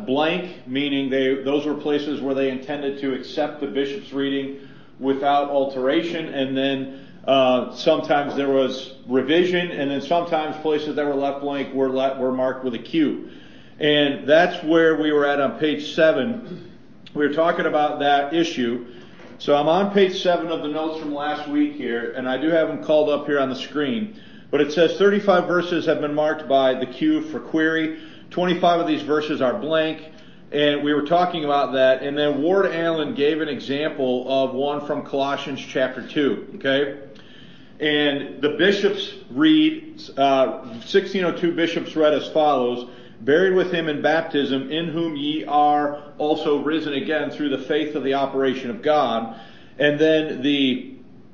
blank, meaning those were places where they intended to accept the bishop's reading without alteration, and then sometimes there was revision, and then sometimes places that were left blank were marked with a Q. And that's where we were at on page 7. We were talking about that issue. So I'm on page 7 of the notes from last week here, and I do have them called up here on the screen. But it says 35 verses have been marked by the Q for query. 25 of these verses are blank. And we were talking about that. And then Ward Allen gave an example of one from Colossians chapter 2. Okay? And the bishops read, 1602 bishops read as follows: buried with him in baptism, in whom ye are also risen again through the faith of the operation of God. And then the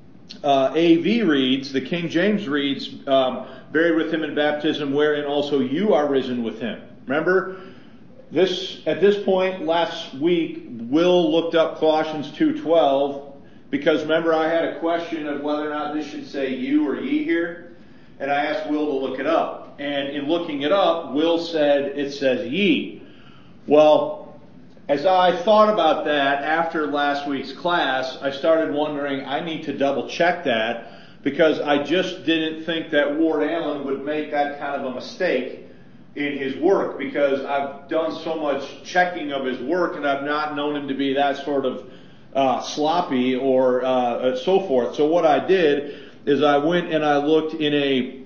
AV reads, the King James reads, buried with him in baptism, wherein also you are risen with him. Remember, at this point last week, Will looked up Colossians 2:12, because remember I had a question of whether or not this should say you or ye here, and I asked Will to look it up. And in looking it up, Will said it says ye. Well, as I thought about that after last week's class, I started wondering, I need to double check that, because I just didn't think that Ward Allen would make that kind of a mistake in his work, because I've done so much checking of his work and I've not known him to be that sort of sloppy or so forth. So what I did is I went and I looked in a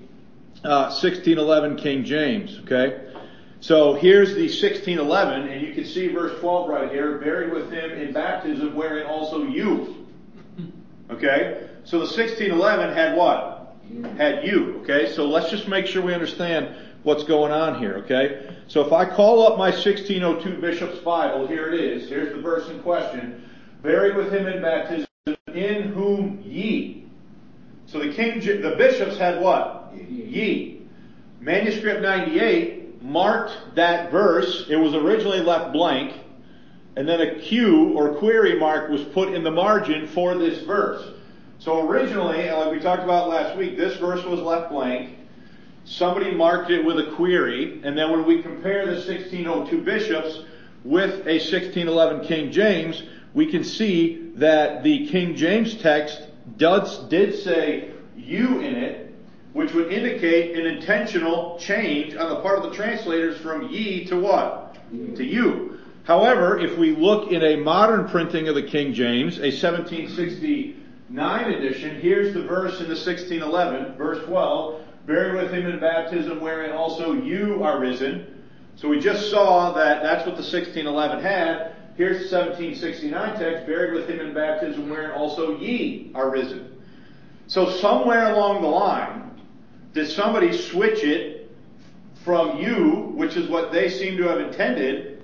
1611 King James, okay? So here's the 1611, and you can see verse 12 right here, buried with him in baptism, wherein also you. Okay? So the 1611 had what? Had you, okay? So let's just make sure we understand what's going on here, okay? So if I call up my 1602 Bishop's Bible, here it is. Here's the verse in question. Buried with him in baptism, in whom ye. So the bishops had what? Ye. Manuscript 98 marked that verse. It was originally left blank, and then a Q or query mark was put in the margin for this verse. So originally, like we talked about last week, this verse was left blank. Somebody marked it with a query, and then when we compare the 1602 bishops with a 1611 King James, we can see that the King James text did say you in it, which would indicate an intentional change on the part of the translators from ye to what? To you. However, if we look in a modern printing of the King James, a 1769 edition, here's the verse in the 1611, verse 12, buried with him in baptism, wherein also you are risen. So we just saw that that's what the 1611 had. Here's the 1769 text, buried with him in baptism, wherein also ye are risen. So somewhere along the line, did somebody switch it from you, which is what they seem to have intended,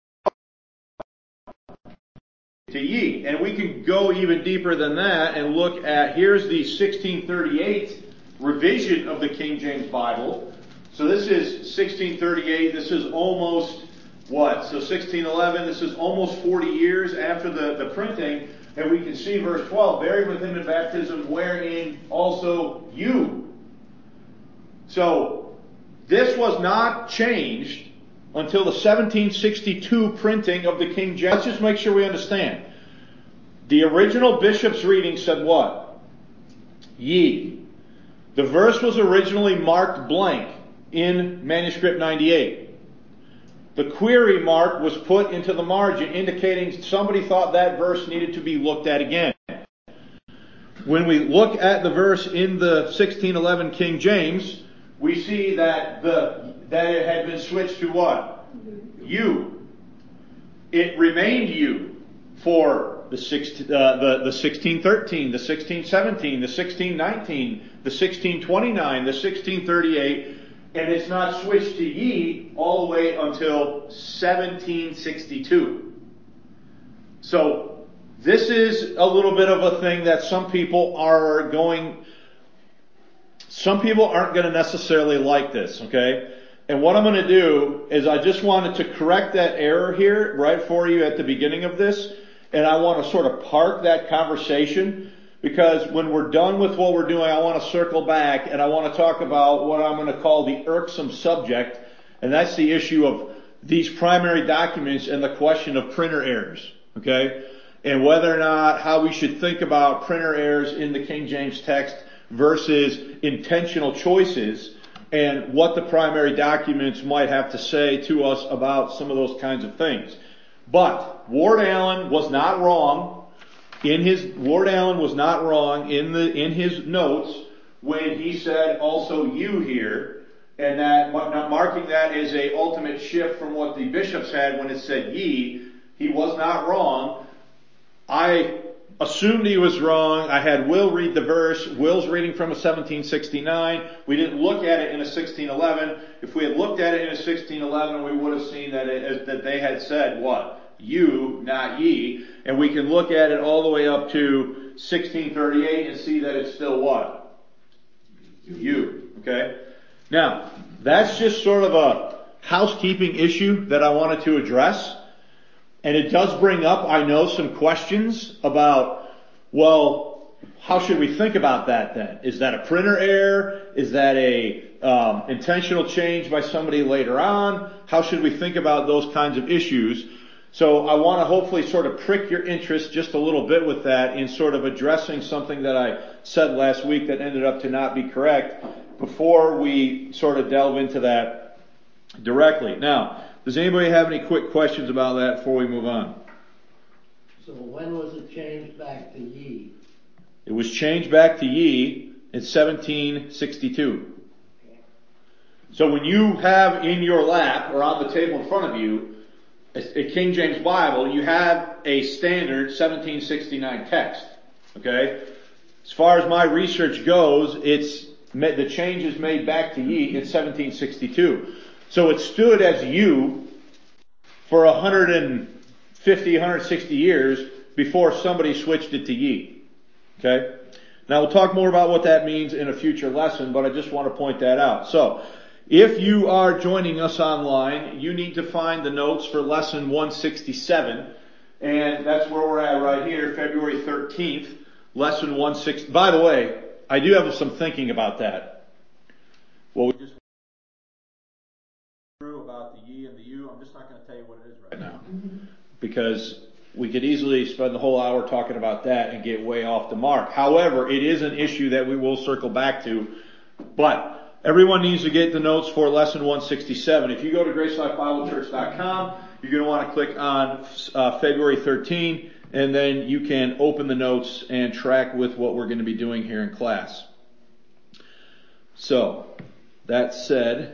to ye? And we can go even deeper than that and look at, here's the 1638 revision of the King James Bible. So this is 1638. This is almost what? So 1611, this is almost 40 years after the printing. And we can see verse 12, buried with him in baptism, wherein also you. So this was not changed until the 1762 printing of the King James. Let's just make sure we understand. The original bishop's reading said what? Ye. The verse was originally marked blank in manuscript 98. The query mark was put into the margin, indicating somebody thought that verse needed to be looked at again. When we look at the verse in the 1611 King James, we see that it had been switched to what? You. It remained you for the 1613, the 1617, the 1619, the 1629, the 1638, and it's not switched to ye all the way until 1762. So this is a little bit of a thing that some people aren't going to necessarily like this, okay? And what I'm going to do is I just wanted to correct that error here right for you at the beginning of this, and I want to sort of park that conversation, because when we're done with what we're doing, I want to circle back and I want to talk about what I'm going to call the irksome subject, and that's the issue of these primary documents and the question of printer errors, okay? And whether or not how we should think about printer errors in the King James text versus intentional choices, and what the primary documents might have to say to us about some of those kinds of things. But Ward Allen was not wrong in his notes when he said also you here, and that marking that as a ultimate shift from what the bishops had when it said ye. He was not wrong. I assumed he was wrong. I had Will read the verse. Will's reading from a 1769. We didn't look at it in a 1611. If we had looked at it in a 1611, we would have seen that they had said what? You, not ye. And we can look at it all the way up to 1638 and see that it's still what? You. Okay? Now, that's just sort of a housekeeping issue that I wanted to address. And it does bring up, I know, some questions about, well, how should we think about that then? Is that a printer error? Is that a intentional change by somebody later on? How should we think about those kinds of issues? So I want to hopefully sort of prick your interest just a little bit with that in sort of addressing something that I said last week that ended up to not be correct before we sort of delve into that directly. Now, does anybody have any quick questions about that before we move on? So when was it changed back to ye? It was changed back to ye in 1762. So when you have in your lap or on the table in front of you a King James Bible, you have a standard 1769 text. Okay? As far as my research goes, the change is made back to ye in 1762. So it stood as you for 150, 160 years before somebody switched it to ye. Okay? Now we'll talk more about what that means in a future lesson, but I just want to point that out. So, if you are joining us online, you need to find the notes for lesson 167, and that's where we're at right here, February 13th, lesson 160. By the way, I do have some thinking about that. Well, we just about the ye and the you. I'm just not going to tell you what it is right now, because we could easily spend the whole hour talking about that and get way off the mark. However, it is an issue that we will circle back to, but everyone needs to get the notes for lesson 167. If you go to GraceLifeBibleChurch.com, you're going to want to click on February 13, and then you can open the notes and track with what we're going to be doing here in class. So, that said,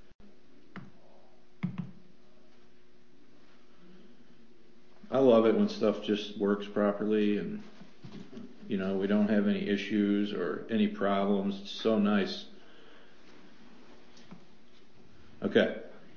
I love it when stuff just works properly and, we don't have any issues or any problems. It's so nice. Okay.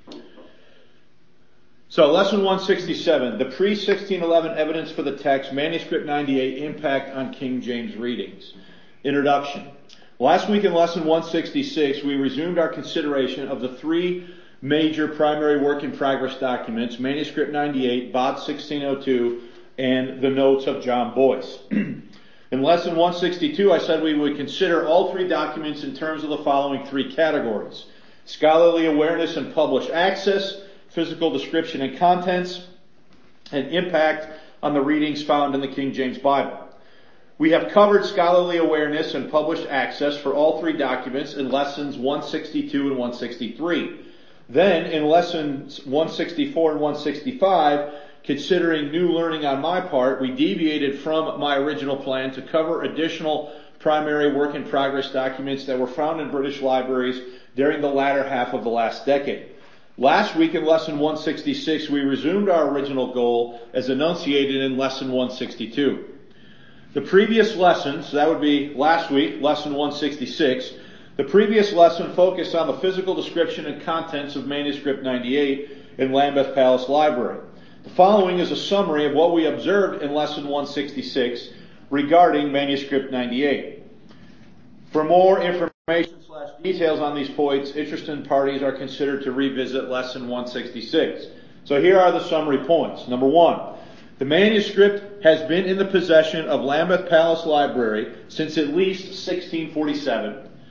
So, lesson 167, the pre-1611 evidence for the text, manuscript 98, impact on King James readings. Introduction. Last week in lesson 166, we resumed our consideration of the three major primary work in progress documents, manuscript 98, Bod 1602, and the notes of John Boyce. In lesson 162, I said we would consider all three documents in terms of the following three categories: scholarly awareness and published access, physical description and contents, and impact on the readings found in the King James Bible. We have covered scholarly awareness and published access for all three documents in lessons 162 and 163. Then, in lessons 164 and 165, considering new learning on my part, we deviated from my original plan to cover additional primary work in progress documents that were found in British libraries during the latter half of the last decade. Last week in lesson 166, we resumed our original goal as enunciated in lesson 162. The previous lessons, that would be last week, lesson 166, the previous lesson focused on the physical description and contents of manuscript 98 in Lambeth Palace Library. The following is a summary of what we observed in lesson 166 regarding manuscript 98. For more information/details on these points, interested parties are considered to revisit lesson 166. So here are the summary points. Number one, the manuscript has been in the possession of Lambeth Palace Library since at least 1647.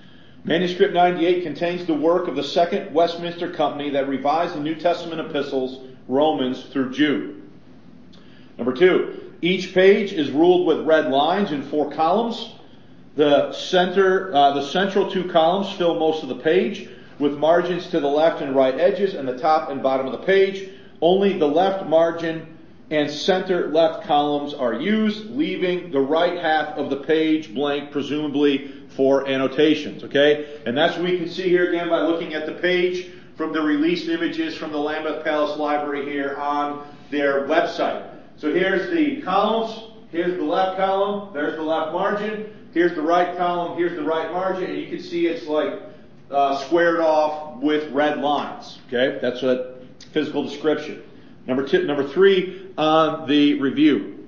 Manuscript 98 contains the work of the Second Westminster Company that revised the New Testament epistles, Romans through Jude. Number 2, each page is ruled with red lines in 4 columns. The central 2 columns fill most of the page, with margins to the left and right edges and the top and bottom of the page. Only the left margin and center left columns are used, leaving the right half of the page blank, presumably for annotations. Okay? And that's what we can see here again by looking at the page from the released images from the Lambeth Palace Library here on their website. So here's the columns. Here's the left column. There's the left margin. Here's the right column. Here's the right margin. And you can see it's like squared off with red lines. Okay? That's a physical description. Number 3 on the review.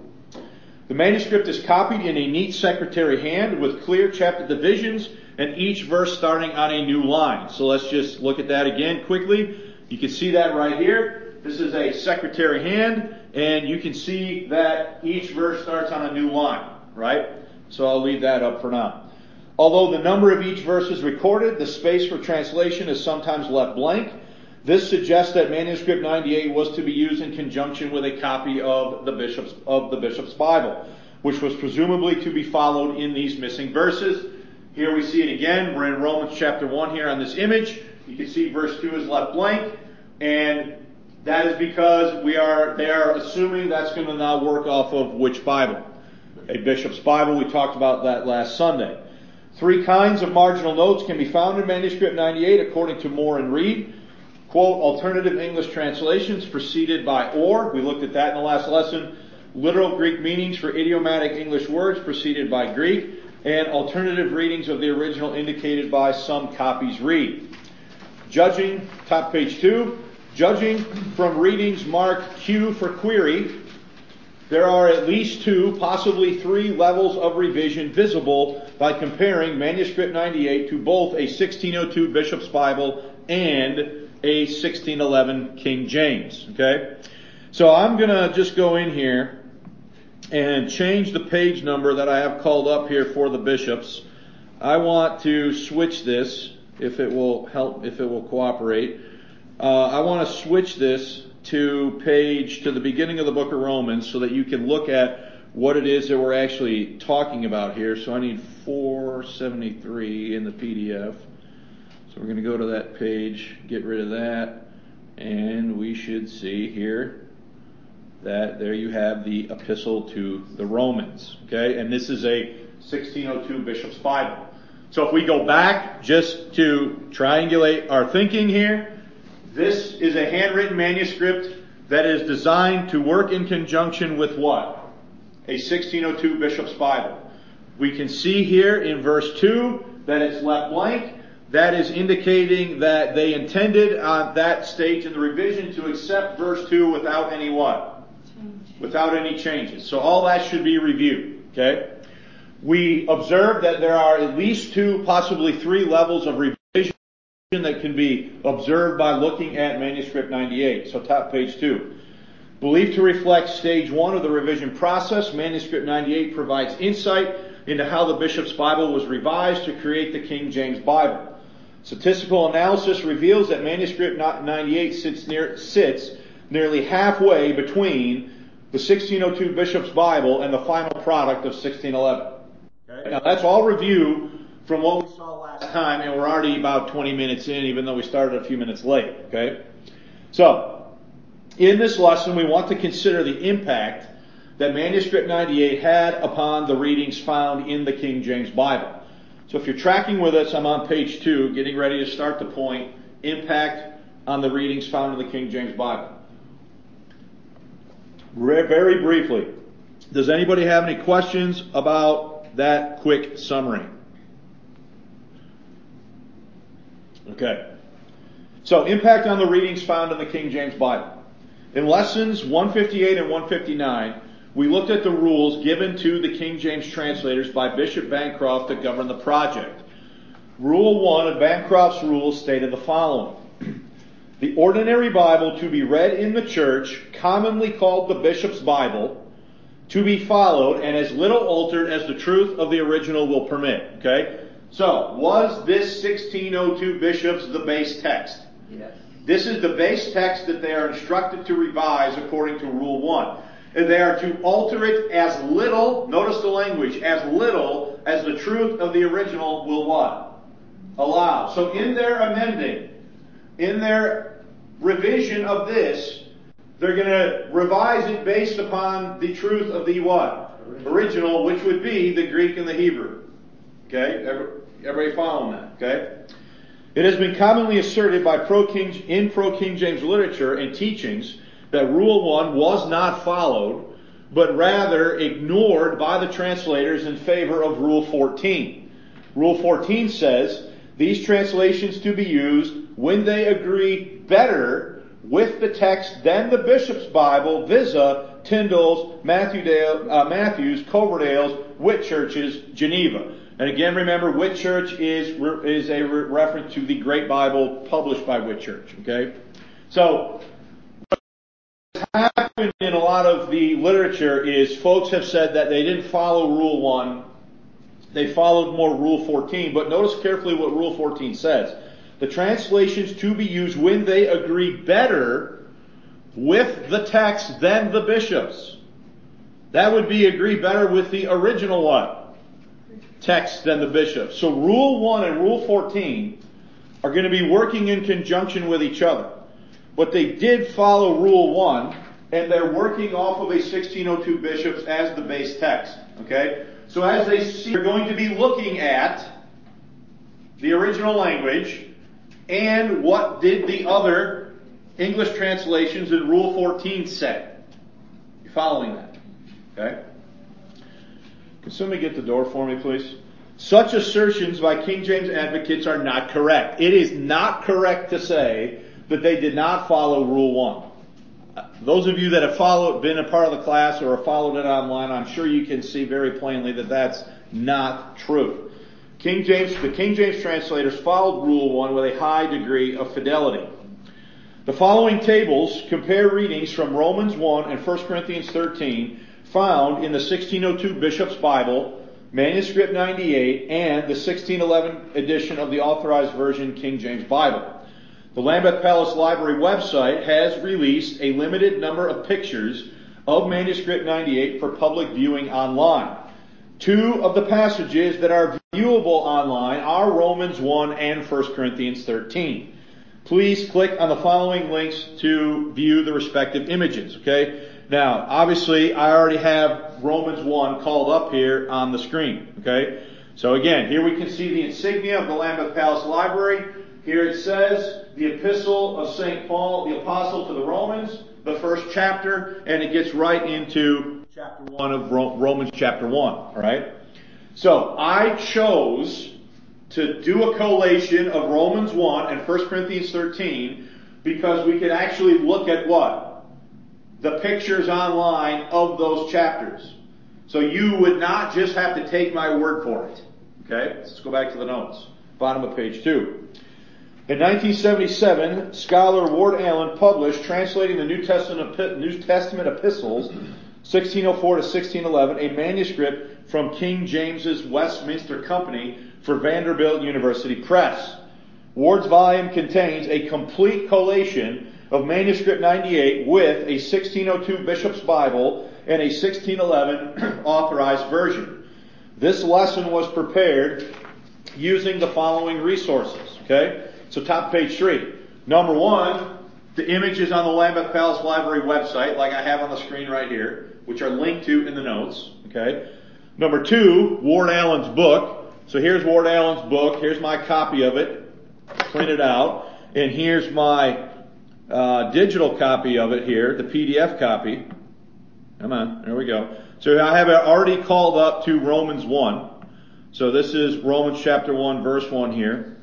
The manuscript is copied in a neat secretary hand with clear chapter divisions and each verse starting on a new line. So let's just look at that again quickly. You can see that right here. This is a secretary hand, and you can see that each verse starts on a new line, right? So I'll leave that up for now. Although the number of each verse is recorded, the space for translation is sometimes left blank. This suggests that Manuscript 98 was to be used in conjunction with a copy of the bishop's Bible, which was presumably to be followed in these missing verses. Here we see it again. We're in Romans chapter 1 here on this image. You can see verse 2 is left blank, and that is because they are assuming that's going to now work off of which Bible? A bishop's Bible. We talked about that last Sunday. 3 kinds of marginal notes can be found in Manuscript 98 according to Moore and Reed. Quote, alternative English translations preceded by or. We looked at that in the last lesson. Literal Greek meanings for idiomatic English words preceded by Greek. And alternative readings of the original indicated by some copies read. Judging, top page 2. Judging from readings marked Q for query, there are at least 2, possibly 3 levels of revision visible by comparing Manuscript 98 to both a 1602 Bishop's Bible and a 1611 King James. Okay? So I'm going to just go in here and change the page number that I have called up here for the bishops. I want to switch this, if it will help, if it will cooperate. I want to switch this to the beginning of the book of Romans so that you can look at what it is that we're actually talking about here. So I need 473 in the PDF. So we're going to go to that page, get rid of that, and we should see here that there you have the epistle to the Romans. Okay, and this is a 1602 Bishop's Bible. So if we go back just to triangulate our thinking here, this is a handwritten manuscript that is designed to work in conjunction with what? A 1602 Bishop's Bible. We can see here in verse 2 that it's left blank. That is indicating that they intended on that stage in the revision to accept verse 2 without any what? Without any changes. So all that should be reviewed. Okay? We observe that there are at least 2, possibly 3 levels of revision that can be observed by looking at Manuscript 98. So top page 2. Believed to reflect stage 1 of the revision process, Manuscript 98 provides insight into how the Bishop's Bible was revised to create the King James Bible. Statistical analysis reveals that Manuscript 98 sits nearly halfway between the 1602 Bishop's Bible and the final product of 1611. Okay? Now that's all review from what we saw last time, and we're already about 20 minutes in, even though we started a few minutes late. Okay? So, in this lesson, we want to consider the impact that Manuscript 98 had upon the readings found in the King James Bible. So if you're tracking with us, I'm on page 2, getting ready to start the point, impact on the readings found in the King James Bible. Very briefly, does anybody have any questions about that quick summary? Okay. So, impact on the readings found in the King James Bible. In lessons 158 and 159, we looked at the rules given to the King James translators by Bishop Bancroft to govern the project. Rule 1 of Bancroft's rules stated the following. The ordinary Bible to be read in the church, commonly called the Bishop's Bible, to be followed and as little altered as the truth of the original will permit. Okay? So, was this 1602 bishops the base text? Yes. This is the base text that they are instructed to revise according to Rule 1. And they are to alter it as little, notice the language, as little as the truth of the original will what? Allow. So in their amending, in their revision of this, they're going to revise it based upon the truth of the what? Original, which would be the Greek and the Hebrew. Okay? Everybody following that? Okay? It has been commonly asserted by pro-King James literature and teachings that Rule 1 was not followed, but rather ignored by the translators in favor of Rule 14. Rule 14 says, these translations to be used when they agree better with the text than the Bishop's Bible, Visa, Tyndale's, Matthews, Coverdale's, Whitchurch's, Geneva. And again, remember, Whitchurch is a reference to the Great Bible published by Whitchurch. Okay? So, what's happened in a lot of the literature is folks have said that they didn't follow Rule 1. They followed more Rule 14. But notice carefully what Rule 14 says. The translations to be used when they agree better with the text than the bishops. That would be agree better with the original what? Text than the bishops. So Rule 1 and Rule 14 are going to be working in conjunction with each other. But they did follow Rule 1, and they're working off of a 1602 bishops as the base text. Okay? So as they see, they're going to be looking at the original language and what did the other English translations in Rule 14 say. You following that? Okay? Can somebody get the door for me, please? Such assertions by King James advocates are not correct. It is not correct to say that they did not follow Rule 1. Those of you that have been a part of the class or have followed it online, I'm sure you can see very plainly that that's not true. The King James translators followed Rule 1 with a high degree of fidelity. The following tables compare readings from Romans 1 and 1 Corinthians 13 found in the 1602 Bishop's Bible, Manuscript 98, and the 1611 edition of the Authorized Version King James Bible. The Lambeth Palace Library website has released a limited number of pictures of Manuscript 98 for public viewing online. Two of the passages that are viewable online are Romans 1 and 1 Corinthians 13. Please click on the following links to view the respective images, okay? Now, obviously, I already have Romans 1 called up here on the screen, okay? So again, here we can see the insignia of the Lambeth Palace Library. Here it says, the Epistle of St. Paul, the Apostle to the Romans, the first chapter, and it gets right into chapter 1 of Romans chapter 1, alright? So, I chose to do a collation of Romans 1 and 1 Corinthians 13 because we could actually look at what? The pictures online of those chapters. So you would not just have to take my word for it. Okay? Let's go back to the notes. Bottom of page 2. In 1977, scholar Ward Allen published Translating the New Testament Epistles, 1604 to 1611, a manuscript from King James's Westminster Company for Vanderbilt University Press. Ward's volume contains a complete collation of Manuscript 98 with a 1602 Bishop's Bible and a 1611 Authorized Version. This lesson was prepared using the following resources. Okay? So top page 3. Number 1, the images on the Lambeth Palace Library website, like I have on the screen right here, which are linked to in the notes. Okay? Number 2, Ward Allen's book. So here's Ward Allen's book. Here's my copy of it, printed out. And here's my digital copy of it here, the PDF copy. Come on, there we go. So I have it already called up to Romans 1. So this is Romans chapter 1, verse 1 here.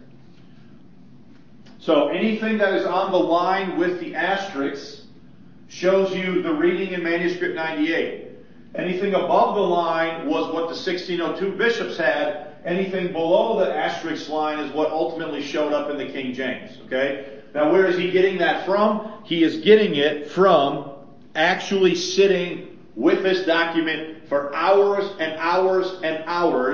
So anything that is on the line with the asterisks shows you the reading in Manuscript 98. Anything above the line was what the 1602 bishops had. Anything below the asterisk line is what ultimately showed up in the King James. Okay? Now where is he getting that from? He is getting it from actually sitting with this document for hours and hours and hours,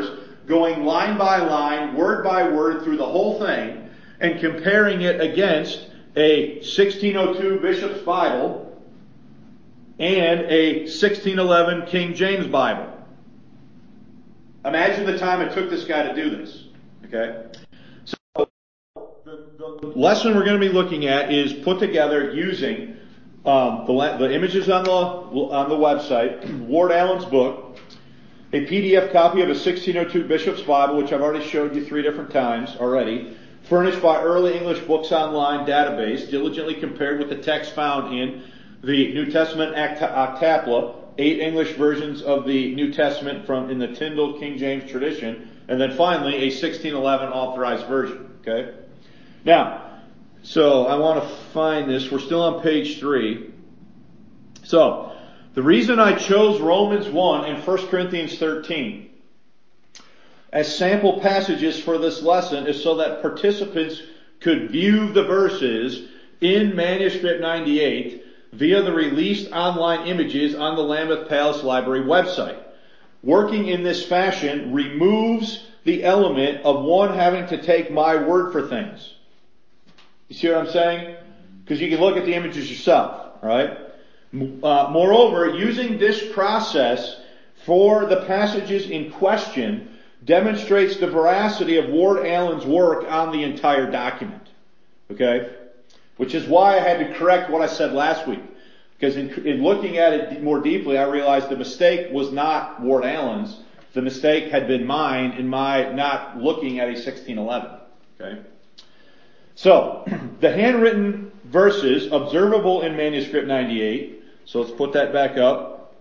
going line by line, word by word through the whole thing, and comparing it against a 1602 Bishop's Bible and a 1611 King James Bible. Imagine the time it took this guy to do this. Okay? So the lesson we're going to be looking at is put together using the images on the website, Ward Allen's book, a PDF copy of a 1602 Bishop's Bible, which I've already showed you 3 different times already, furnished by Early English Books Online database, diligently compared with the text found in the New Testament Octapla, 8 English versions of the New Testament in the Tyndale King James tradition, and then finally a 1611 authorized version. Okay? Now, so I want to find this. We're still on page 3. So, the reason I chose Romans 1 and 1 Corinthians 13 as sample passages for this lesson is so that participants could view the verses in Manuscript 98 via the released online images on the Lambeth Palace Library website. Working in this fashion removes the element of one having to take my word for things. You see what I'm saying? Because you can look at the images yourself, right? Moreover, using this process for the passages in question demonstrates the veracity of Ward Allen's work on the entire document. Okay? Which is why I had to correct what I said last week. Because in looking at it more deeply, I realized the mistake was not Ward Allen's. The mistake had been mine in my not looking at a 1611. Okay? So, the handwritten verses observable in Manuscript 98. So let's put that back up.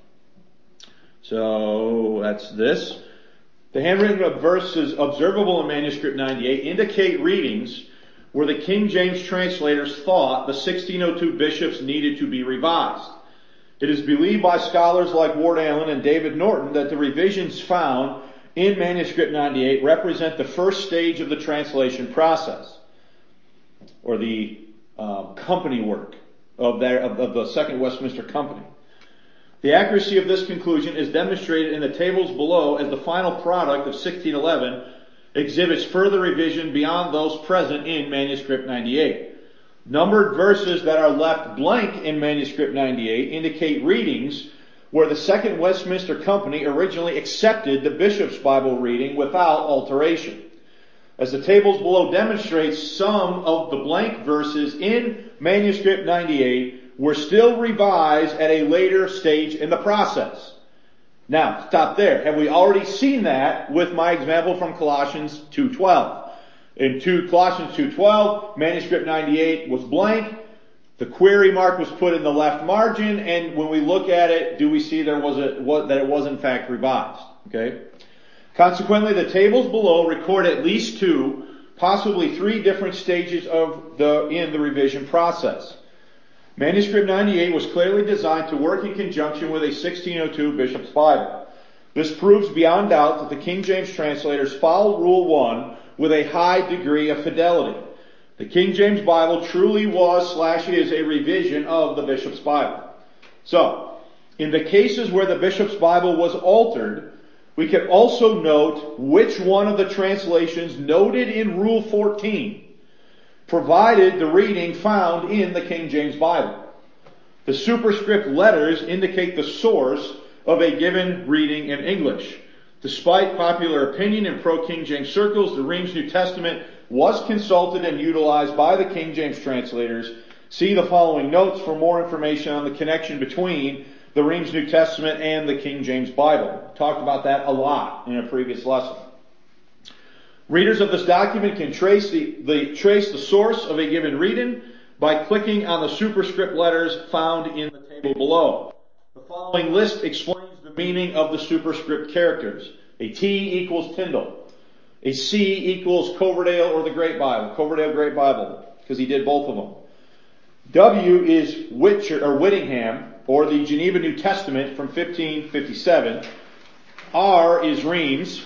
So that's this. The handwritten verses observable in Manuscript 98 indicate readings where the King James translators thought the 1602 bishops needed to be revised. It is believed by scholars like Ward Allen and David Norton that the revisions found in Manuscript 98 represent the first stage of the translation process, or the company work of the Second Westminster Company. The accuracy of this conclusion is demonstrated in the tables below, as the final product of 1611 exhibits further revision beyond those present in Manuscript 98. Numbered verses that are left blank in Manuscript 98 indicate readings where the Second Westminster Company originally accepted the Bishop's Bible reading without alteration. As the tables below demonstrate, some of the blank verses in Manuscript 98 were still revised at a later stage in the process. Now, stop there. Have we already seen that with my example from Colossians 2:12? In Colossians 2:12, Manuscript 98 was blank. The query mark was put in the left margin, and when we look at it, do we see that it was in fact revised? Okay. Consequently, the tables below record at least 2, possibly 3 different stages in the revision process. Manuscript 98 was clearly designed to work in conjunction with a 1602 Bishop's Bible. This proves beyond doubt that the King James translators followed Rule 1 with a high degree of fidelity. The King James Bible truly was/is a revision of the Bishop's Bible. So, in the cases where the Bishop's Bible was altered, we can also note which one of the translations noted in Rule 14 provided the reading found in the King James Bible. The superscript letters indicate the source of a given reading in English. Despite popular opinion in pro-King James circles, the Reims New Testament was consulted and utilized by the King James translators. See the following notes for more information on the connection between the Reims New Testament and the King James Bible. Talked about that a lot in a previous lesson. Readers of this document can trace the source of a given reading by clicking on the superscript letters found in the table below. The following list explains the meaning of the superscript characters. A T equals Tyndale. A C equals Coverdale or the Great Bible. Coverdale Great Bible, because he did both of them. W is Whittingham, or the Geneva New Testament from 1557. R is Reims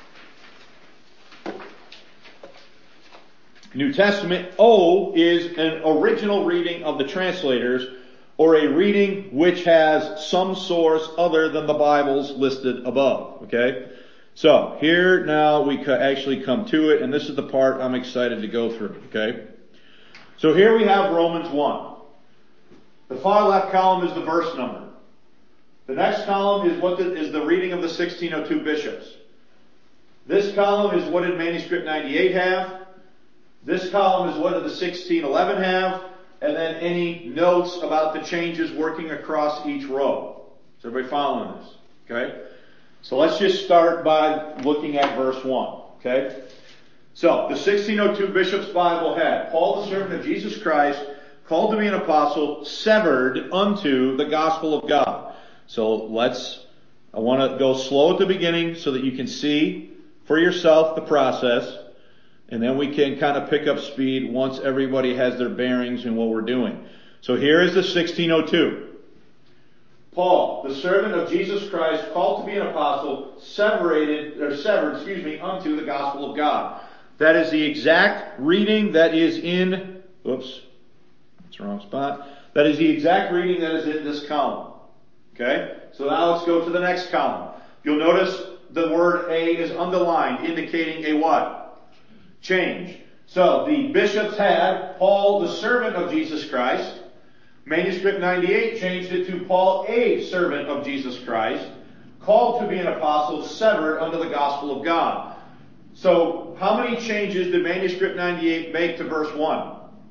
New Testament. O is an original reading of the translators, or a reading which has some source other than the Bibles listed above. Okay? So here now we actually come to it, and this is the part I'm excited to go through, okay? So here we have Romans 1. The far left column is the verse number. The next column is the reading of the 1602 bishops. This column is what did manuscript 98 have. This column is what did the 1611 have. And then any notes about the changes working across each row. Is everybody following this? Okay? So let's just start by looking at verse 1. Okay? So, the 1602 Bishop's Bible had, Paul the servant of Jesus Christ, called to be an apostle, severed unto the gospel of God. So I want to go slow at the beginning so that you can see for yourself the process. And then we can kind of pick up speed once everybody has their bearings in what we're doing. So here is the 1602. Paul, the servant of Jesus Christ, called to be an apostle, severed, unto the gospel of God. That is the exact reading that is in, that's the wrong spot. That is the exact reading that is in this column. Okay? So now let's go to the next column. You'll notice the word A is underlined, indicating a what? Change. So the bishops had Paul, the servant of Jesus Christ. Manuscript 98 changed it to Paul, a servant of Jesus Christ, called to be an apostle, severed unto the gospel of God. So how many changes did manuscript 98 make to verse 1?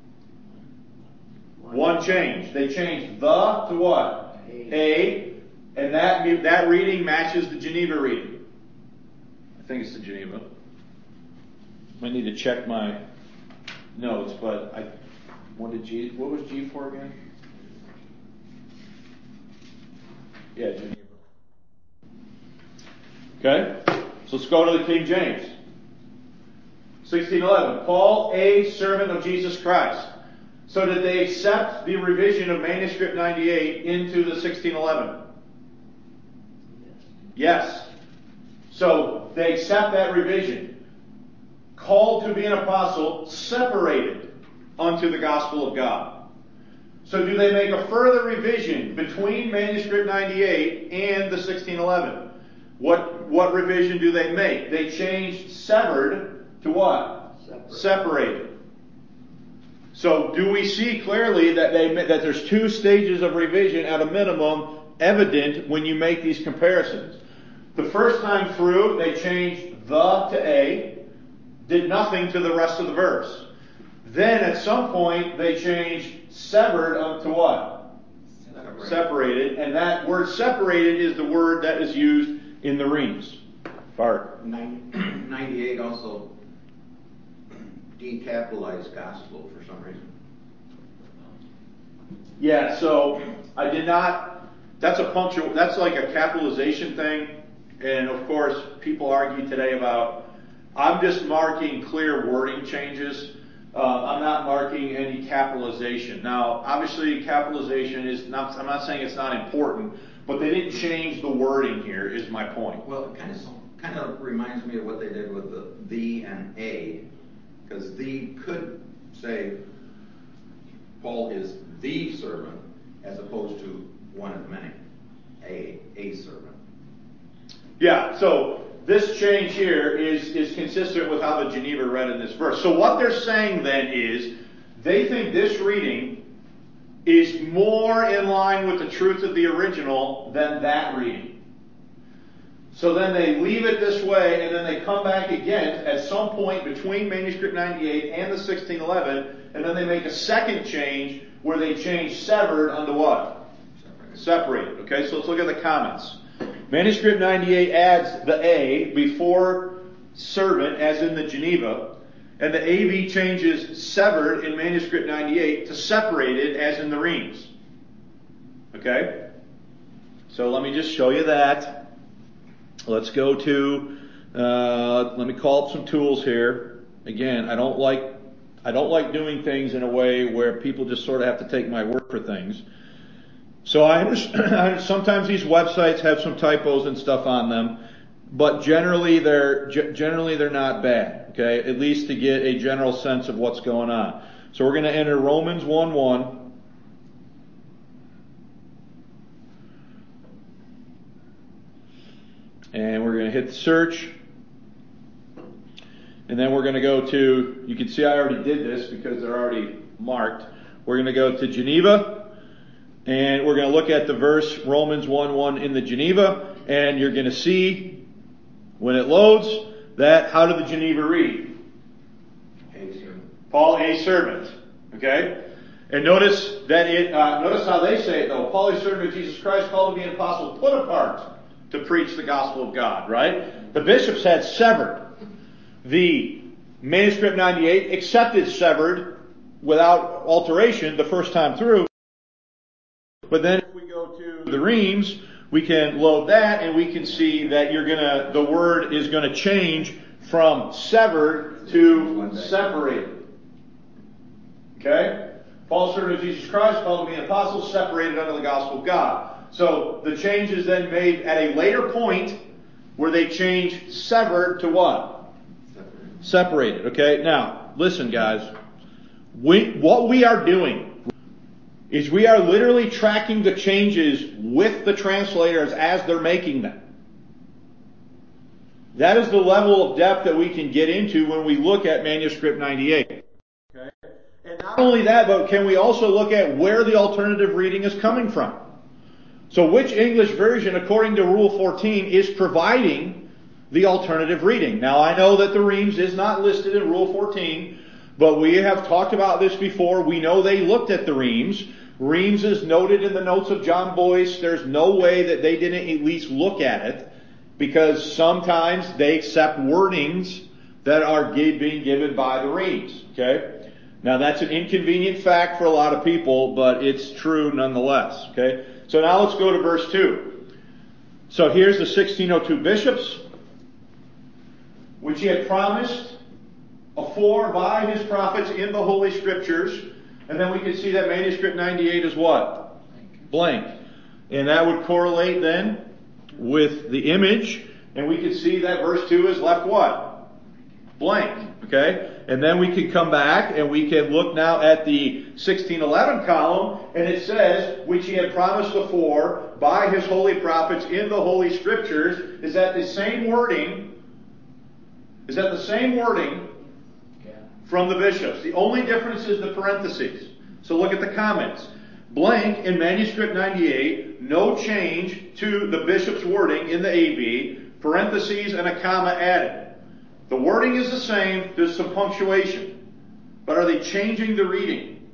One change. They changed the to what? A. And that reading matches the Geneva reading. I think it's the Geneva. I need to check my notes, but what was G for again? Yeah, Geneva. Okay? So let's go to the King James. 1611. Paul, a servant of Jesus Christ. So did they accept the revision of manuscript 98 into the 1611? Yes. So they accept that revision. Called to be an apostle, separated unto the gospel of God. So do they make a further revision between manuscript 98 and the 1611? What revision do they make? They change severed to what? Separated. So do we see clearly that there's two stages of revision at a minimum evident when you make these comparisons? The first time through, they changed the to a, did nothing to the rest of the verse. Then at some point, they changed severed up to what? Separated. And that word separated is the word that is used in the Reams. Bart. 98 also decapitalized gospel for some reason. Yeah, so I did not, that's like a capitalization thing. And of course, people argue today about, I'm just marking clear wording changes. I'm not marking any capitalization. Now, obviously, capitalization is not, I'm not saying it's not important, but they didn't change the wording here, is my point. Well, it kind of reminds me of what they did with the and a, because the could say Paul is the servant as opposed to one of many, a servant. Yeah, so this change here is consistent with how the Geneva read in this verse. So what they're saying then is, they think this reading is more in line with the truth of the original than that reading. So then they leave it this way, and then they come back again at some point between manuscript 98 and the 1611, and then they make a second change where they change severed unto what? Separated. Okay, so let's look at the comments. Manuscript 98 adds the A before servant, as in the Geneva, and the AV changes severed in manuscript 98 to separated, as in the Reams. Okay? So let me just show you that. Let's go to, let me call up some tools here. Again, I don't like doing things in a way where people just sort of have to take my word for things. So I understand, sometimes these websites have some typos and stuff on them, but generally they're not bad, okay? At least to get a general sense of what's going on. So we're going to enter Romans 1:1. And we're going to hit the search. And then we're going to go to, you can see I already did this because they're already marked. We're going to go to Geneva. And we're going to look at the verse Romans 1:1 in the Geneva. And you're going to see when it loads that, how did the Geneva read? Paul, a servant. Okay? And notice that notice how they say it though. Paul, a servant of Jesus Christ, called to be an apostle, put apart to preach the gospel of God, right? The bishops had severed. The manuscript 98 accepted severed without alteration the first time through. But then if we go to the Reims, we can load that and we can see that the word is going to change from severed to separated. Okay? Paul, servant of Jesus Christ, called to be an apostle, separated under the gospel of God. So the change is then made at a later point where they change severed to what? Separated. Okay? Now, listen guys. What we are doing is we are literally tracking the changes with the translators as they're making them. That is the level of depth that we can get into when we look at manuscript 98. Okay? And not only that, but can we also look at where the alternative reading is coming from? So which English version, according to Rule 14, is providing the alternative reading? Now I know that the Reims is not listed in Rule 14, but we have talked about this before. We know they looked at the Reims. Reims is noted in the notes of John Boyce. There's no way that they didn't at least look at it, because sometimes they accept wordings that are being given by the Reims. Okay? Now that's an inconvenient fact for a lot of people, but it's true nonetheless. Okay? So now let's go to verse 2. So here's the 1602 bishops, which he had promised afore by his prophets in the Holy Scriptures. And then we can see that manuscript 98 is what? Blank. And that would correlate then with the image. And we can see that verse 2 is left what? Blank. Okay? And then we can come back and we can look now at the 1611 column, and it says, which he had promised before by his holy prophets in the Holy Scriptures. Is that the same wording? Is that the same wording from the bishops? The only difference is the parentheses. So look at the comments. Blank in manuscript 98, no change to the bishop's wording in the AV, parentheses and a comma added. The wording is the same, there's some punctuation. But are they changing the reading?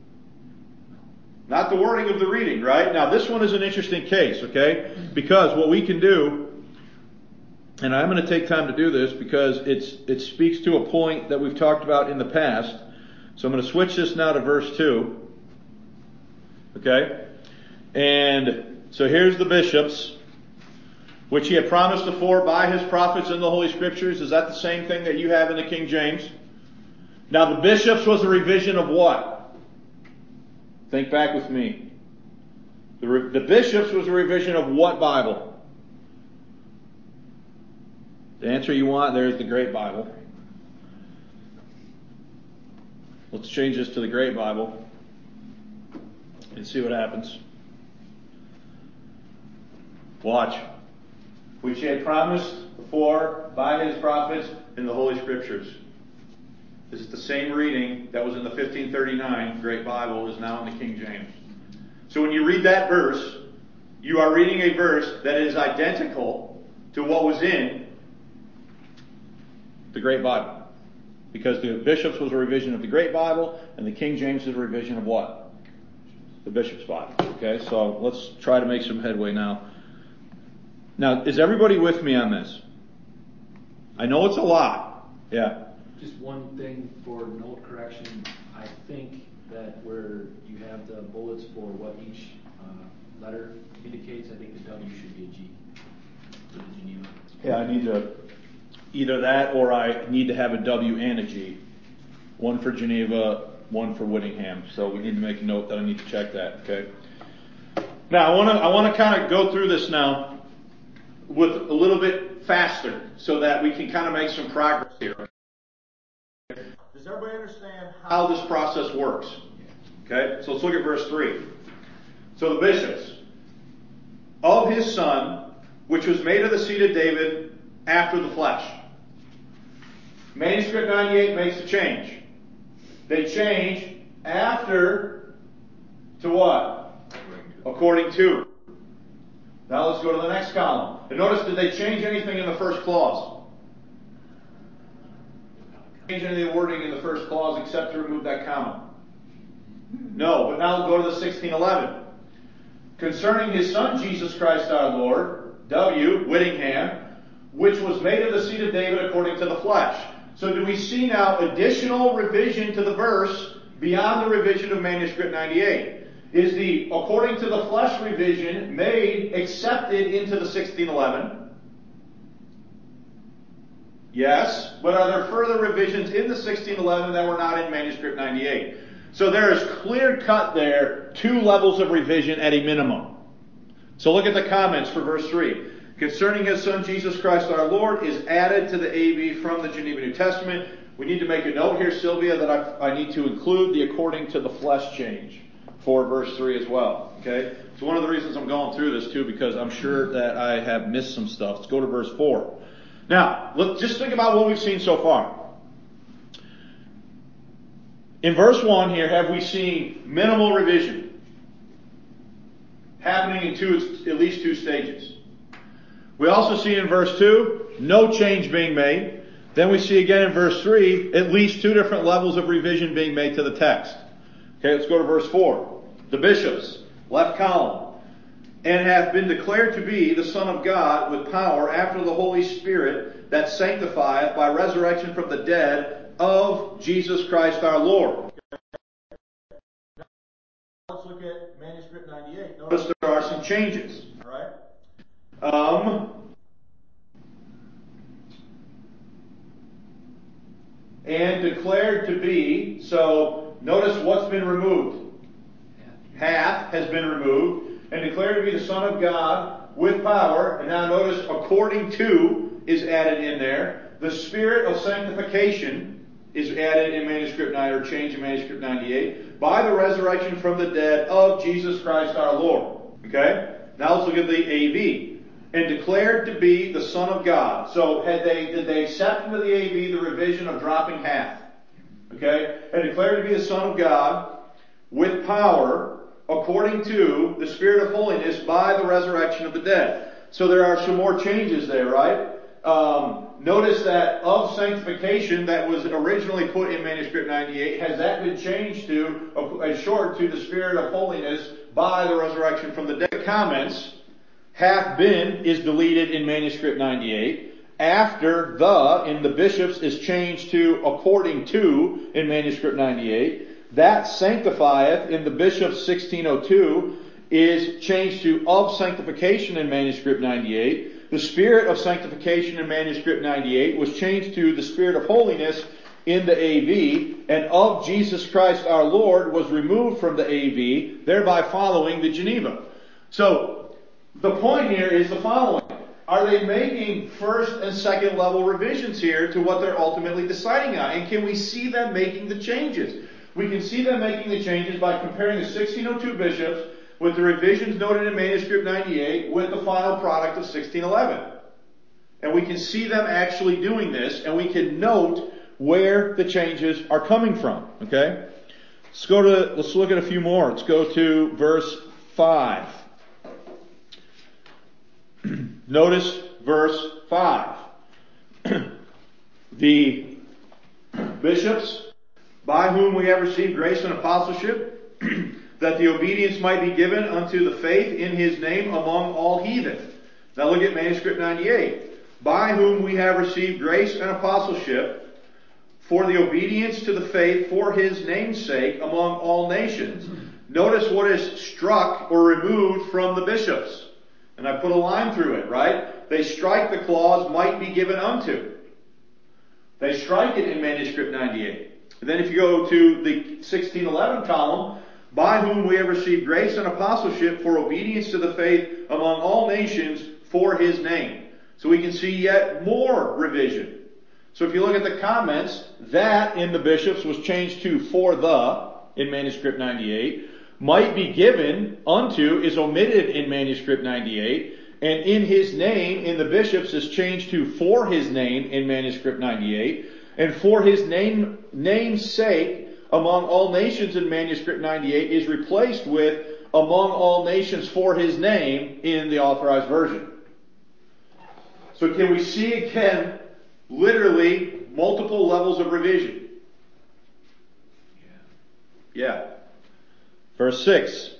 Not the wording of the reading, right? Now this one is an interesting case, okay? Because what we can do, and I'm going to take time to do this because it speaks to a point that we've talked about in the past. So I'm going to switch this now to verse 2. Okay? And so here's the bishops, which he had promised afore by his prophets in the Holy Scriptures. Is that the same thing that you have in the King James? Now the bishops was a revision of what? Think back with me. The bishops was a revision of what Bible? The answer you want, there's the Great Bible. Let's change this to the Great Bible and see what happens. Watch. Which he had promised before by his prophets in the Holy Scriptures. This is the same reading that was in the 1539 Great Bible is now in the King James. So when you read that verse, you are reading a verse that is identical to what was in the Great Bible. Because the bishops was a revision of the Great Bible, and the King James is a revision of what? The bishop's Bible. Okay, so let's try to make some headway now. Now, is everybody with me on this? I know it's a lot. Yeah. Just one thing for note correction. I think that where you have the bullets for what each letter indicates, I think the W should be a G for the Geneva. Yeah, I need to either that or I need to have a W and a G. One for Geneva, one for Whittingham. So we need to make a note that I need to check that. Okay. Now I want to kind of go through this now with a little bit faster so that we can kind of make some progress here. Does everybody understand how this process works? Okay, so let's look at verse 3. So the bishops of his son, which was made of the seed of David, after the flesh. Manuscript 98 makes a change. They change after to what? According to. Now let's go to the next column. And notice, did they change anything in the first clause? Change any of the wording in the first clause except to remove that comma? No, but now we'll go to the 1611. Concerning his Son Jesus Christ our Lord, W. Whittingham, which was made of the seed of David according to the flesh. So do we see now additional revision to the verse beyond the revision of manuscript 98? Is the according to the flesh revision made accepted into the 1611? Yes, but are there further revisions in the 1611 that were not in manuscript 98? So there is clear cut there 2 levels of revision at a minimum. So look at the comments for verse 3. Concerning his Son Jesus Christ our Lord is added to the AV from the Geneva New Testament. We need to make a note here, Sylvia, that I need to include the according to the flesh change for verse 3 as well. Okay? So one of the reasons I'm going through this too, because I'm sure that I have missed some stuff. Let's go to verse 4. Now, let's just think about what we've seen so far. In verse 1 here, have we seen minimal revision happening in at least 2 stages? We also see in verse 2, no change being made. Then we see again in verse 3, at least 2 different levels of revision being made to the text. Okay, let's go to verse 4. The bishops, left column, and hath been declared to be the Son of God with power after the Holy Spirit that sanctifieth by resurrection from the dead of Jesus Christ our Lord. Let's look at manuscript 98. Notice there are some changes. All right. And declared to be, so notice what's been removed. Hath has been removed, and declared to be the Son of God with power, and now notice according to is added in there. The Spirit of sanctification is added in manuscript 9, or changed in manuscript 98, by the resurrection from the dead of Jesus Christ our Lord. Okay? Now let's look at the AV. And declared to be the Son of God. So did they accept into the AV the revision of dropping hath? Okay? And declared to be the Son of God with power according to the Spirit of holiness by the resurrection of the dead. So there are some more changes there, right? Notice that of sanctification that was originally put in manuscript 98, has that been changed to, shortened to the Spirit of holiness by the resurrection from the dead? Comments. Hath been is deleted in manuscript 98. After the in the bishops is changed to according to in manuscript 98. That sanctifieth in the bishops 1602 is changed to of sanctification in manuscript 98. The Spirit of sanctification in manuscript 98 was changed to the Spirit of holiness in the AV, and of Jesus Christ our Lord was removed from the AV, thereby following the Geneva. So, the point here is the following. Are they making first and second level revisions here to what they're ultimately deciding on? And can we see them making the changes? We can see them making the changes by comparing the 1602 bishops with the revisions noted in manuscript 98 with the final product of 1611. And we can see them actually doing this, and we can note where the changes are coming from. Okay? Let's look at a few more. Let's go to verse 5. Notice verse 5. The bishops, by whom we have received grace and apostleship, that the obedience might be given unto the faith in his name among all heathen. Now look at manuscript 98. By whom we have received grace and apostleship for the obedience to the faith for his name's sake among all nations. Notice what is struck or removed from the bishops. And I put a line through it, right? They strike the clause might be given unto. They strike it in manuscript 98. And then if you go to the 1611 column, by whom we have received grace and apostleship for obedience to the faith among all nations for his name. So we can see yet more revision. So if you look at the comments, that in the bishops was changed to for the in manuscript 98. Might be given unto is omitted in manuscript 98. And in his name, in the bishops, is changed to for his name in manuscript 98. And for his name's sake among all nations in manuscript 98 is replaced with among all nations for his name in the Authorized Version. So can we see again, literally, multiple levels of revision? Yeah. Verse 6.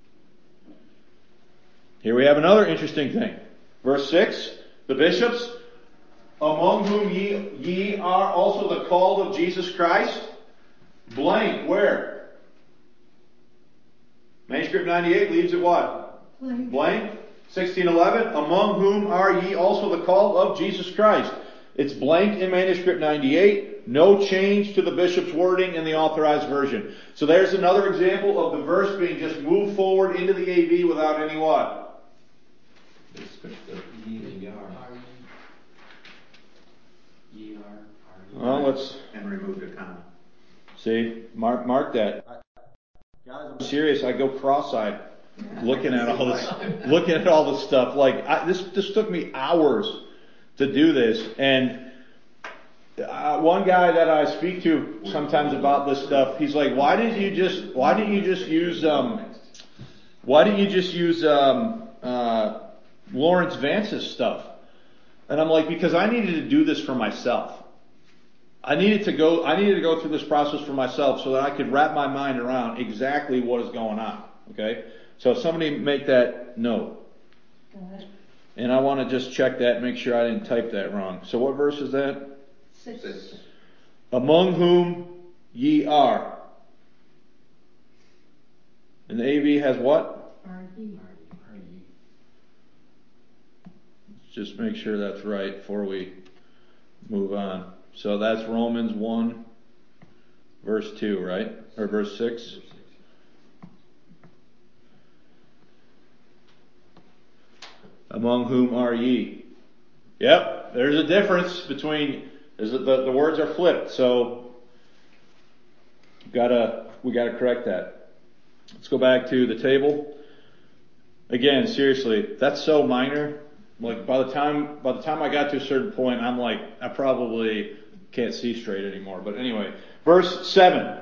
Here we have another interesting thing. Verse 6, the bishops, among whom ye are also the called of Jesus Christ, blank, where? Manuscript 98 leaves it what? Blank. 1611, among whom are ye also the called of Jesus Christ. It's blank in manuscript 98. No change to the bishop's wording in the Authorized Version. So there's another example of the verse being just moved forward into the AV without any what? Well, let's And remove the comma. see. Mark that. Guys, I'm serious. I go cross-eyed looking at all this stuff. Like this took me hours to do this, and one guy that I speak to sometimes about this stuff, he's like, why didn't you just use Lawrence Vance's stuff? And I'm like, because I needed to do this for myself. I needed to go through this process for myself so that I could wrap my mind around exactly what is going on. Okay? So somebody make that note. Got it. And I want to just check that, make sure I didn't type that wrong. So what verse is that? 6. Among whom ye are. And the AV has what? Are ye. Just make sure that's right before we move on. So that's Romans 1, verse 2, right? Or verse 6? Among whom are ye? Yep, there's a difference between, the words are flipped, so we gotta correct that. Let's go back to the table. Again, seriously, that's so minor. Like by the time I got to a certain point, I'm like, I probably can't see straight anymore. But anyway, verse 7.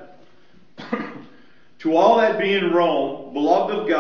To all that be in Rome, beloved of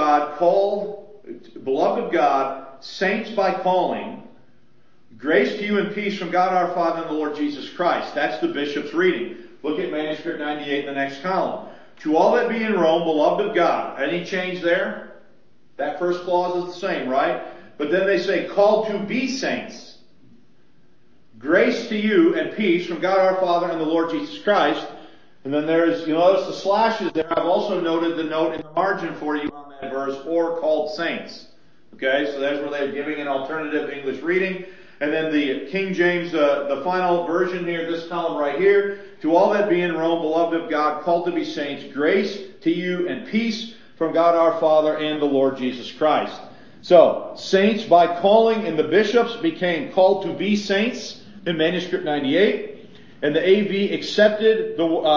God, saints by calling, grace to you and peace from God our Father and the Lord Jesus Christ. That's the bishop's reading. Look at manuscript 98 in the next column. To all that be in Rome, beloved of God. Any change there? That first clause is the same, right? But then they say, called to be saints. Grace to you and peace from God our Father and the Lord Jesus Christ. And then there's, you notice the slashes there. I've also noted the note in the margin for you on that verse, or called saints. Okay, so that's where they're giving an alternative English reading. And then the King James, the final version here, this column right here. To all that be in Rome, beloved of God, called to be saints, grace to you and peace from God our Father and the Lord Jesus Christ. So, saints by calling, and the bishops became called to be saints in manuscript 98, and the AV accepted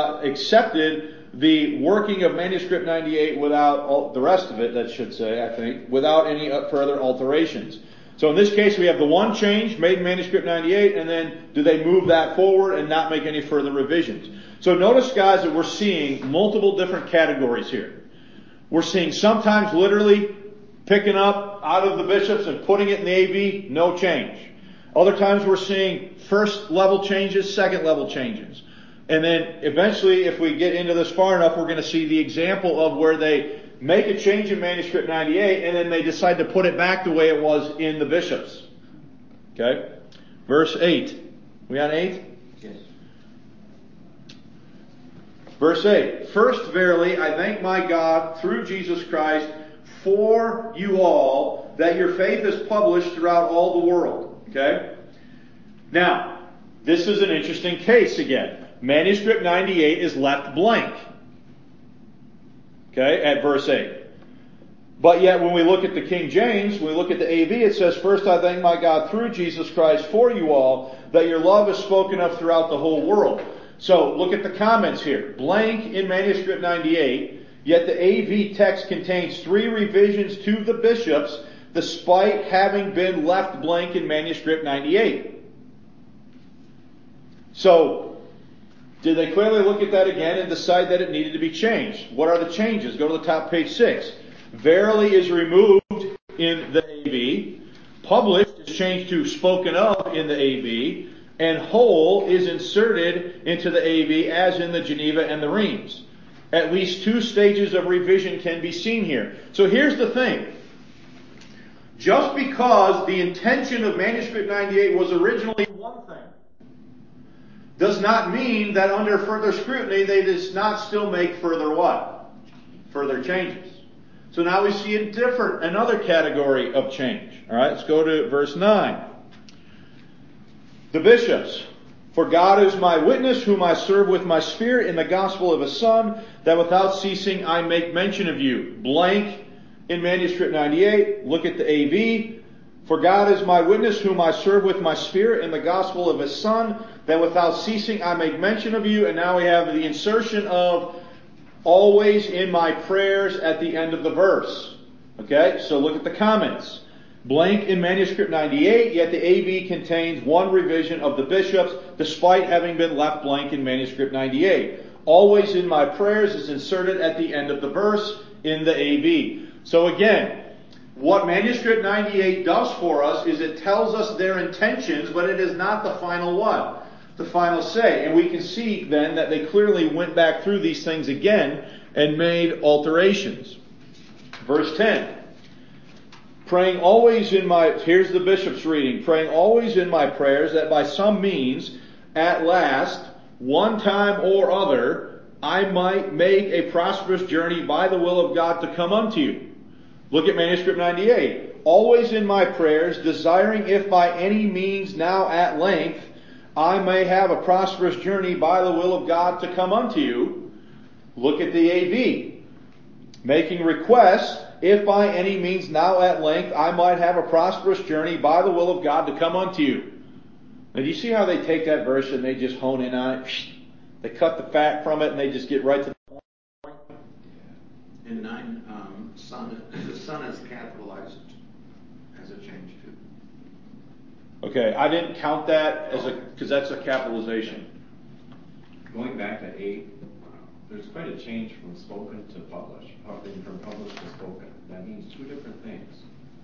the working of manuscript 98 without the rest of it, that should say, I think, without any further alterations. So in this case, we have the one change made in manuscript 98, and then do they move that forward and not make any further revisions? So notice, guys, that we're seeing multiple different categories here. We're seeing sometimes literally picking up out of the bishops and putting it in the AV, no change. Other times we're seeing first level changes, second level changes. And then eventually, if we get into this far enough, we're going to see the example of where they make a change in manuscript 98 and then they decide to put it back the way it was in the bishops. Okay? Verse 8. We on 8? Yes. Verse 8. First, verily, I thank my God through Jesus Christ for you all, that your faith is published throughout all the world. Okay? Now, this is an interesting case again. Manuscript 98 is left blank. Okay, at verse 8. But yet when we look at the King James, when we look at the AV, it says, first I thank my God through Jesus Christ for you all, that your love is spoken of throughout the whole world. So look at the comments here. Blank in manuscript 98, yet the AV text contains 3 revisions to the bishops despite having been left blank in manuscript 98. So, did they clearly look at that again and decide that it needed to be changed? What are the changes? Go to the top, page 6. Verily is removed in the AV. Published is changed to spoken of in the AV. And whole is inserted into the AV as in the Geneva and the Reims. At least 2 stages of revision can be seen here. So here's the thing. Just because the intention of manuscript 98 was originally one thing, does not mean that under further scrutiny they does not still make further what? Further changes. So now we see another category of change. Alright, let's go to verse 9. The bishops. For God is my witness, whom I serve with my spirit in the gospel of His Son, that without ceasing I make mention of you. Blank in manuscript 98. Look at the AV. For God is my witness, whom I serve with my spirit in the gospel of His Son, that without ceasing I make mention of you. And now we have the insertion of always in my prayers at the end of the verse. Okay, so look at the comments. Blank in manuscript 98, yet the AV contains one revision of the bishops, despite having been left blank in manuscript 98. Always in my prayers is inserted at the end of the verse in the AV. So again, what manuscript 98 does for us is it tells us their intentions, but it is not the final what? The final say. And we can see then that they clearly went back through these things again and made alterations. Verse 10. Praying always in my, here's the bishop's reading, praying always in my prayers that by some means, at last, one time or other, I might make a prosperous journey by the will of God to come unto you. Look at manuscript 98. Always in my prayers, desiring if by any means now at length, I may have a prosperous journey by the will of God to come unto you. Look at the AV. Making requests, if by any means now at length I might have a prosperous journey by the will of God to come unto you. Now do you see how they take that verse and they just hone in on it? They cut the fat from it and they just get right to the point. In 9, son, the son is capitalized as a change too. Okay, I didn't count that as because that's a capitalization. Going back to 8, there's quite a change from spoken to published, from published to spoken. That means 2 different things.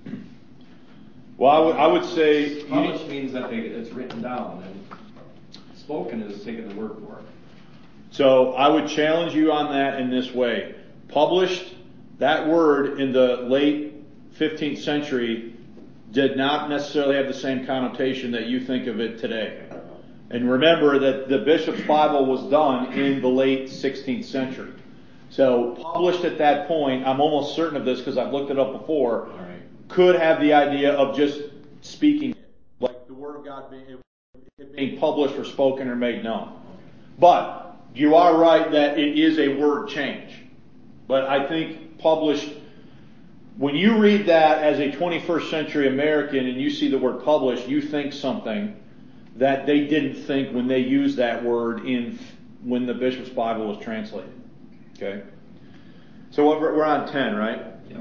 Well, I would say Published means that it's written down, and spoken is taking the word for it. So I would challenge you on that in this way. Published, that word in the late 15th century did not necessarily have the same connotation that you think of it today. And remember that the bishop's Bible was done in the late 16th century. So published at that point, I'm almost certain of this because I've looked it up before, could have the idea of just speaking it. Like the Word of God being published or spoken or made known. But you are right that it is a word change. But I think published, when you read that as a 21st century American and you see the word published, you think something that they didn't think when they used that word when the bishop's Bible was translated. Okay? So we're on 10, right? Yeah.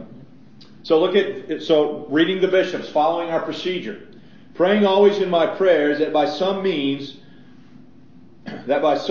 So reading the bishops, following our procedure. Praying always in my prayers that by some means at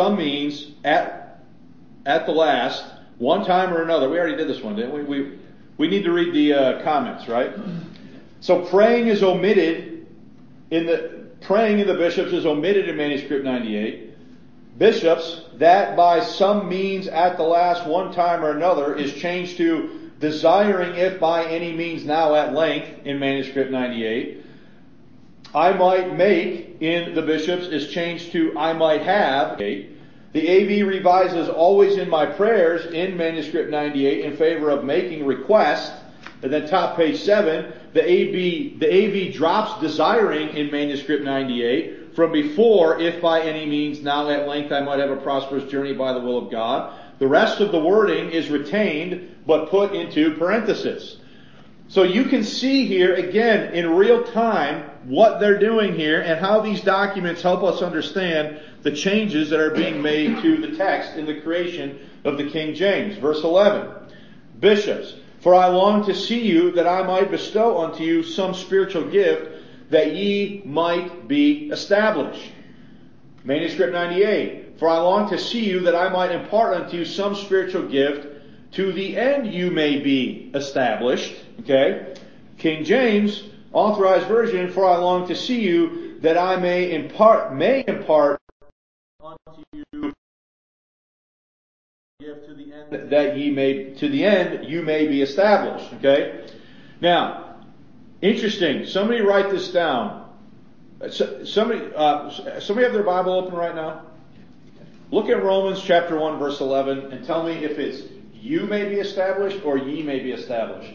the last, one time or another, we already did this one, didn't we? We need to read the comments, right? So praying is omitted praying in the bishops is omitted in manuscript 98. Bishops, that by some means at the last, one time or another, is changed to desiring if by any means now at length in manuscript 98. I might make in the bishops is changed to I might have. The AV revises always in my prayers in manuscript 98 in favor of making request. And then top page 7, the AV drops desiring in manuscript 98 from before, if by any means now at length I might have a prosperous journey by the will of God. The rest of the wording is retained but put into parenthesis. So you can see here again in real time what they're doing here and how these documents help us understand the changes that are being made to the text in the creation of the King James. Verse 11. Bishops. For I long to see you, that I might bestow unto you some spiritual gift, that ye might be established. Manuscript 98. For I long to see you, that I might impart unto you some spiritual gift, to the end you may be established. Okay? King James, Authorized Version, for I long to see you, that I may impart unto you gift to the end that you may be established. Okay? Now, interesting. Somebody write this down. Somebody have their Bible open right now? Look at Romans chapter 1 verse 11 and tell me if it's you may be established or ye may be established.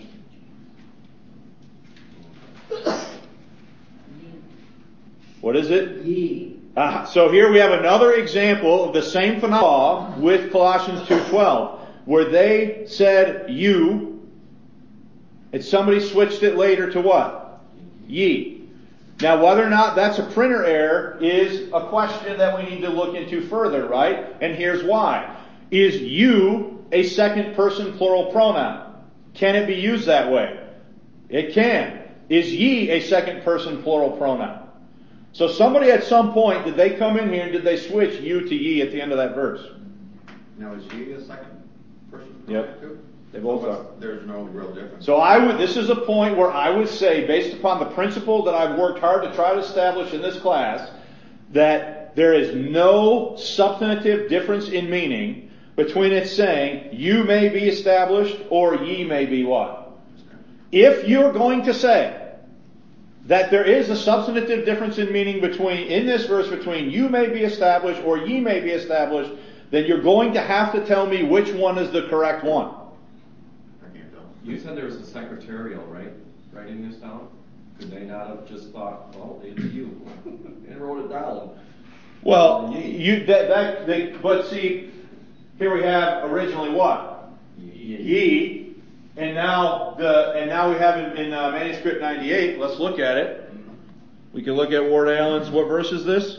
What is it? Ye. So here we have another example of the same phenomenon with Colossians 2:12, where they said you, and somebody switched it later to what? Ye. Now whether or not that's a printer error is a question that we need to look into further, right? And here's why. Is you a second person plural pronoun? Can it be used that way? It can. Is ye a second person plural pronoun? So somebody at some point, did they come in here and did they switch you to ye at the end of that verse? Now, is ye a second person? Yep. Too? They both are. There's no real difference. So this is a point where I would say, based upon the principle that I've worked hard to try to establish in this class, that there is no substantive difference in meaning between it saying, you may be established or ye may be what? If you're going to say that there is a substantive difference in meaning in this verse between you may be established or ye may be established, then you're going to have to tell me which one is the correct one. You said there was a secretarial, right? Writing this down? Could they not have just thought, well, it's you, and wrote it down? Well, but see, here we have originally what? Ye. And now we have in manuscript 98. Let's look at it. We can look at Ward Allen's. What verse is this?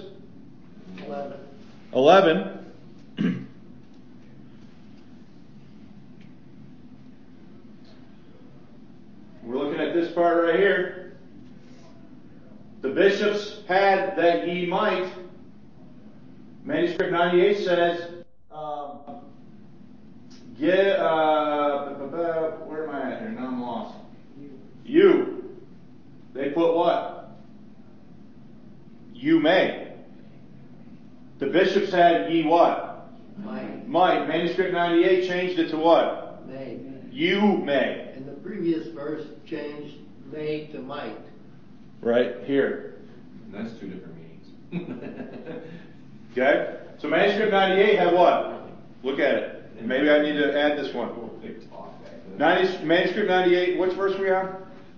11. We're looking at this part right here. The bishops had that ye might. Manuscript 98 says, where am I at here? Now I'm lost. You. They put what? You may. The bishops had ye what? Might. Might. Manuscript 98 changed it to what? May. You may. And the previous verse changed may to might. Right here. And that's two different meanings. Okay? So manuscript 98 had what? Look at it. Maybe I need to add this one. Manuscript 98, which verse are we on?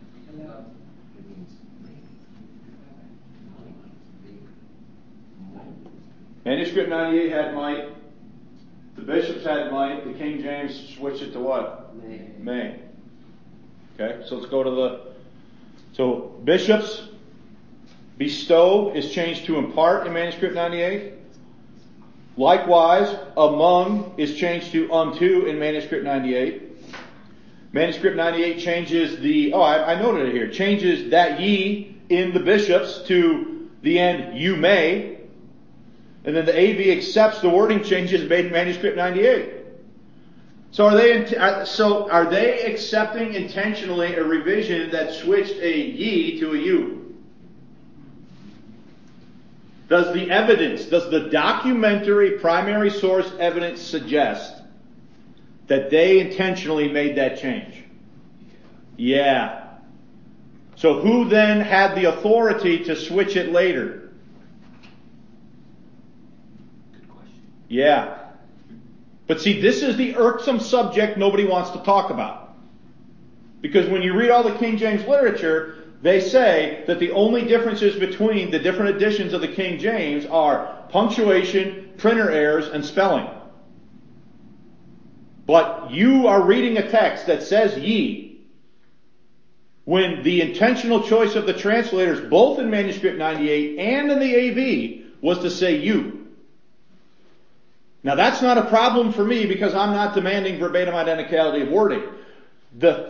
Manuscript 98 had might. The bishops had might. The King James switched it to what? May. Okay, so let's go to so bishops, bestow is changed to impart in manuscript 98. Likewise, among is changed to unto in manuscript 98. Manuscript 98 changes I noted it here, changes that ye in the bishops to the end you may. And then the AV accepts the wording changes made in manuscript 98. So are they accepting intentionally a revision that switched a ye to a you? Does the documentary primary source evidence suggest that they intentionally made that change? Yeah. So who then had the authority to switch it later? Good question. Yeah. But see, this is the irksome subject nobody wants to talk about. Because when you read all the King James literature, they say that the only differences between the different editions of the King James are punctuation, printer errors, and spelling. But you are reading a text that says ye, when the intentional choice of the translators, both in manuscript 98 and in the AV, was to say you. Now that's not a problem for me because I'm not demanding verbatim identicality of wording. they are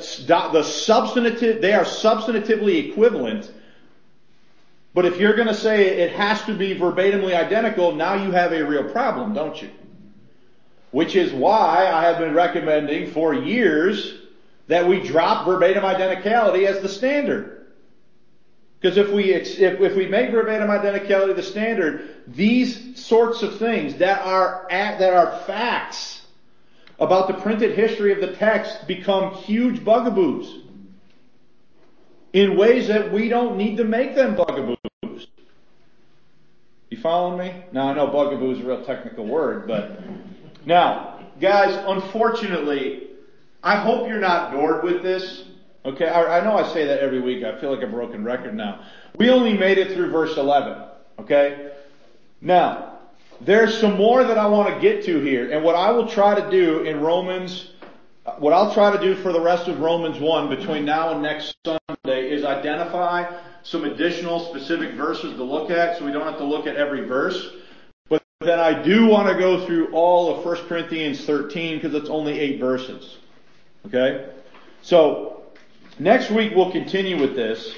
substantively equivalent. But if you're going to say it has to be verbatimly identical, now you have a real problem, don't you? Which is why I have been recommending for years that we drop verbatim identicality as the standard. Because if we make verbatim identicality the standard, these sorts of things that are facts about the printed history of the text become huge bugaboos in ways that we don't need to make them bugaboos. You following me? Now I know bugaboo is a real technical word, but now, guys, unfortunately, I hope you're not bored with this. Okay, I know I say that every week. I feel like a broken record now. We only made it through verse 11. Okay? Now, there's some more that I want to get to here. And what I will try to do in what I'll try to do for the rest of Romans 1 between now and next Sunday is identify some additional specific verses to look at so we don't have to look at every verse. But then I do want to go through all of 1 Corinthians 13 because it's only 8 verses. Okay? So, next week we'll continue with this.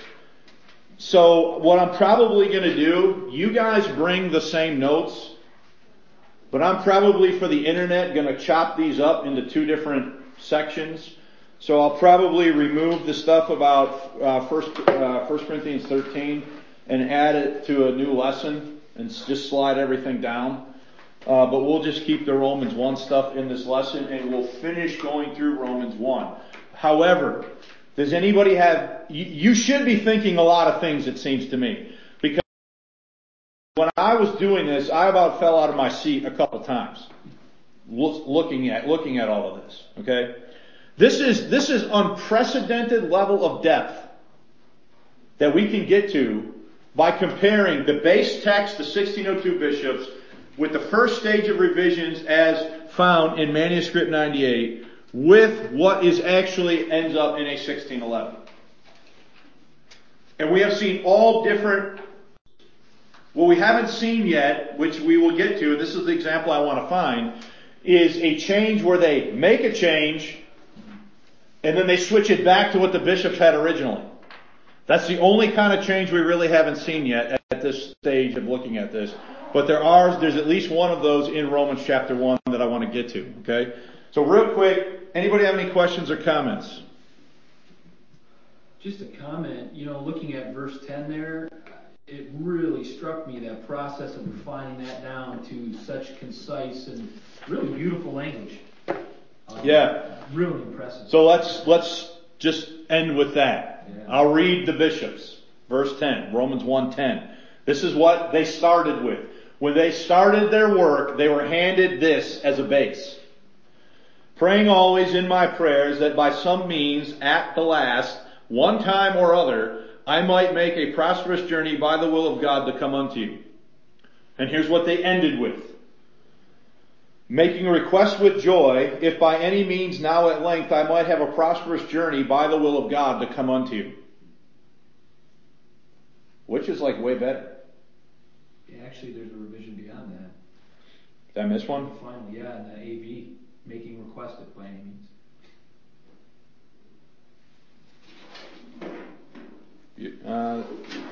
So, what I'm probably going to do, you guys bring the same notes, but I'm probably for the internet going to chop these up into 2 different sections. So I'll probably remove the stuff about 1 Corinthians 13 and add it to a new lesson and just slide everything down. But we'll just keep the Romans 1 stuff in this lesson and we'll finish going through Romans 1. However, does anybody you should be thinking a lot of things, it seems to me. Because when I was doing this, I about fell out of my seat a couple times. Looking at all of this. Okay? This is unprecedented level of depth that we can get to by comparing the base text, the 1602 bishops, with the first stage of revisions as found in manuscript 98 with what is actually ends up in a 1611. And we have seen all different. What we haven't seen yet, which we will get to, and this is the example I want to find, is a change where they make a change and then they switch it back to what the bishops had originally. That's the only kind of change we really haven't seen yet at this stage of looking at this. But there's at least one of those in Romans chapter 1 that I want to get to. Okay? So real quick, anybody have any questions or comments? Just a comment, looking at verse 10 there, it really struck me, that process of refining that down to such concise and really beautiful language. Yeah. Really impressive. So let's just end with that. Yeah. I'll read the bishops. Verse 10, Romans 1:10. This is what they started with. When they started their work, they were handed this as a base. Praying always in my prayers that by some means, at the last, one time or other, I might make a prosperous journey by the will of God to come unto you. And here's what they ended with. Making a request with joy, if by any means now at length I might have a prosperous journey by the will of God to come unto you. Which is like way better. Yeah, actually there's a revision beyond that. Did I miss one? Finally, yeah, in the AV, making request if by any means.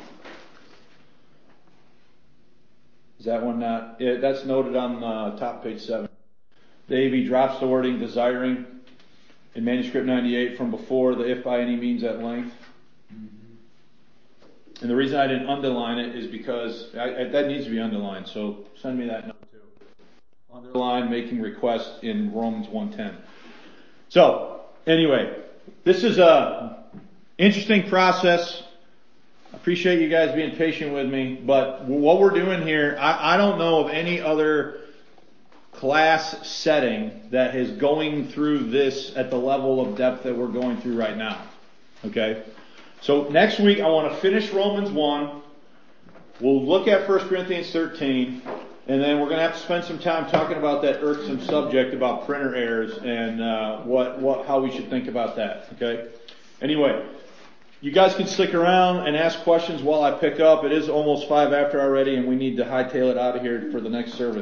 Is that one not? That's noted on top page 7. The AV drops the wording desiring in manuscript 98 from before the if by any means at length. Mm-hmm. And the reason I didn't underline it is because that needs to be underlined. So send me that note too. Underline making request in Romans 1:10. So anyway, this is a interesting process. I appreciate you guys being patient with me, but what we're doing here, I don't know of any other class setting that is going through this at the level of depth that we're going through right now. Okay? So next week I want to finish Romans 1. We'll look at 1 Corinthians 13, and then we're going to have to spend some time talking about that irksome subject about printer errors and how we should think about that. Okay? Anyway, you guys can stick around and ask questions while I pick up. It is almost 5 after already, and we need to hightail it out of here for the next service.